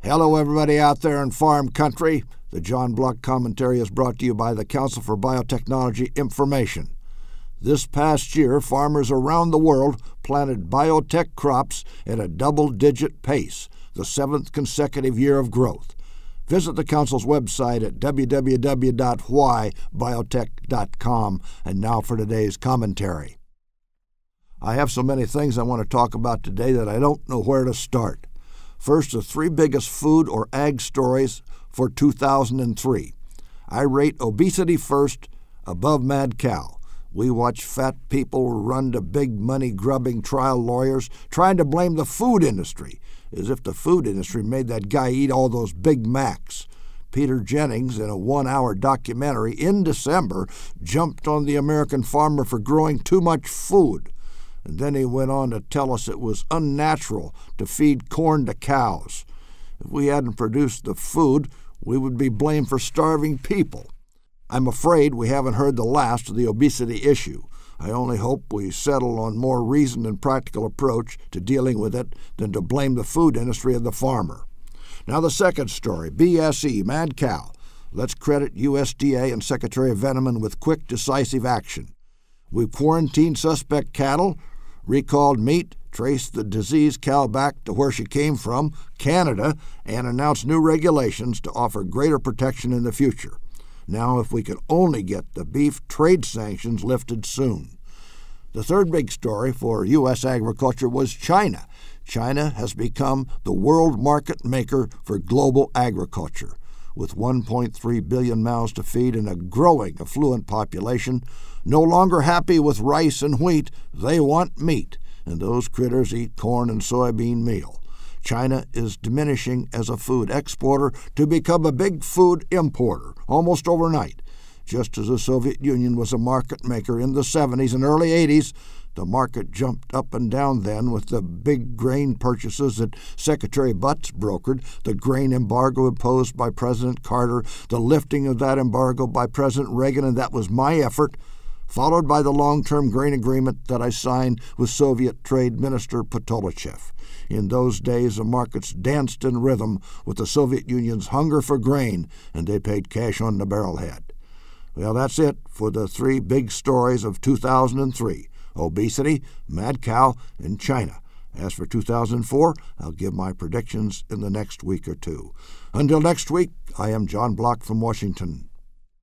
Hello, everybody out there in farm country. The John Block Commentary is brought to you by the Council for Biotechnology Information. This past year, farmers around the world planted biotech crops at a double-digit pace, the 7th consecutive year of growth. Visit the Council's website at www.whybiotech.com. And now for today's commentary. I have so many things I want to talk about today that I don't know where to start. First, the 3 biggest food or ag stories for 2003. I rate obesity first, above mad cow. We watch fat people run to big money-grubbing trial lawyers trying to blame the food industry, as if the food industry made that guy eat all those Big Macs. Peter Jennings, in a 1-hour documentary in December, jumped on the American farmer for growing too much food. And then he went on to tell us it was unnatural to feed corn to cows. If we hadn't produced the food, we would be blamed for starving people. I'm afraid we haven't heard the last of the obesity issue. I only hope we settle on more reasoned and practical approach to dealing with it than to blame the food industry and the farmer. Now the second story, BSE, mad cow. Let's credit USDA and Secretary Veneman with quick, decisive action. We've quarantined suspect cattle, recalled meat, traced the diseased cow back to where she came from, Canada, and announced new regulations to offer greater protection in the future. Now, if we could only get the beef trade sanctions lifted soon. The third big story for U.S. agriculture was China. China has become the world market maker for global agriculture. With 1.3 billion mouths to feed and a growing affluent population, no longer happy with rice and wheat, they want meat, and those critters eat corn and soybean meal. China is diminishing as a food exporter to become a big food importer, almost overnight. Just as the Soviet Union was a market maker in the 70s and early 80s, the market jumped up and down then with the big grain purchases that Secretary Butz brokered, the grain embargo imposed by President Carter, the lifting of that embargo by President Reagan, and that was my effort, followed by the long-term grain agreement that I signed with Soviet Trade Minister Potolichev. In those days, the markets danced in rhythm with the Soviet Union's hunger for grain, and they paid cash on the barrelhead. Well, that's it for the 3 big stories of 2003. Obesity, mad cow, and China. As for 2004, I'll give my predictions in the next week or two. Until next week, I am John Block from Washington.